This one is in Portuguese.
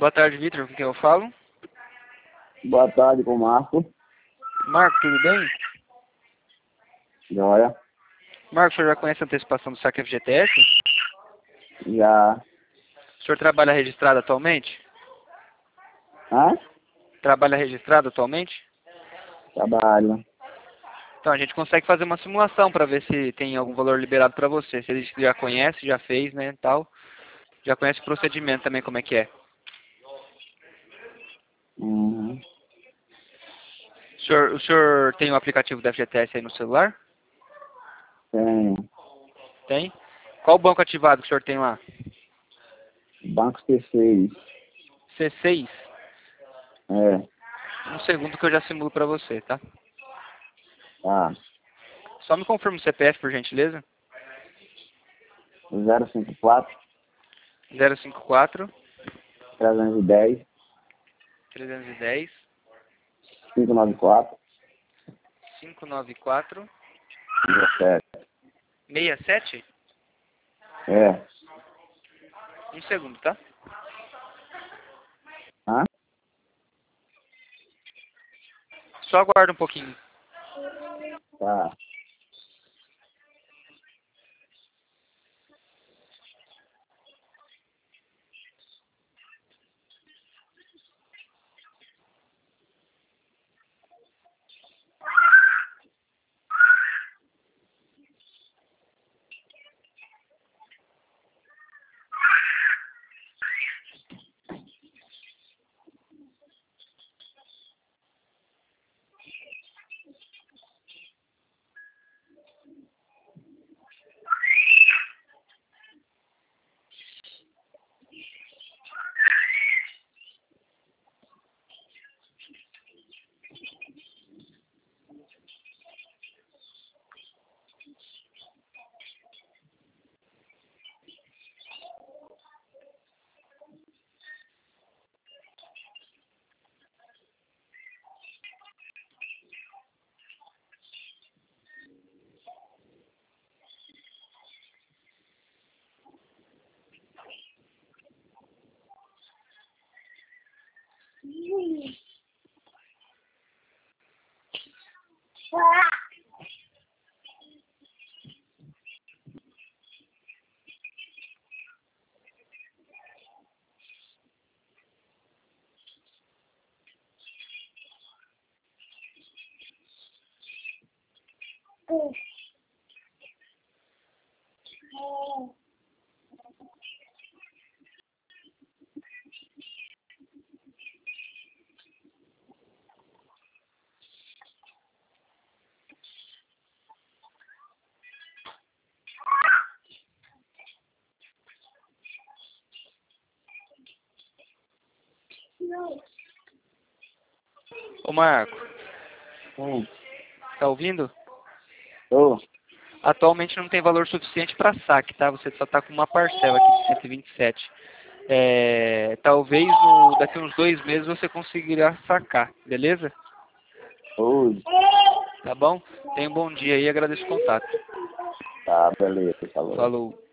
Boa tarde, Vitor. Com quem eu falo? Boa tarde, com o Marco. Marco, tudo bem? Joia. Marco, o senhor já conhece a antecipação do saque FGTS? Já. O senhor trabalha registrado atualmente? Hã? Trabalha registrado atualmente? Trabalho. Então, a gente consegue fazer uma simulação para ver se tem algum valor liberado para você. Se ele já conhece, já fez, né, tal. Já conhece o procedimento também, como é que é. Uhum. O senhor tem o aplicativo da FGTS aí no celular? Tem Tem? Qual o banco ativado que o senhor tem lá? Banco C6. C6? É. Um segundo que eu já simulo para você, tá? Tá. Só me confirma o CPF, por gentileza. 054 054 310 310 594 594 17. 67? É. Um segundo, tá? Hã? Só aguarda um pouquinho. Tá. Ô Marco, Hum. tá ouvindo? Tô. Atualmente não tem valor suficiente para saque, tá? Você só tá com uma parcela aqui de 127. Talvez daqui uns 2 meses você conseguirá sacar, beleza? Hoje. Tá bom? Tenha um bom dia aí, agradeço o contato. Tá, beleza. Falou. Falou.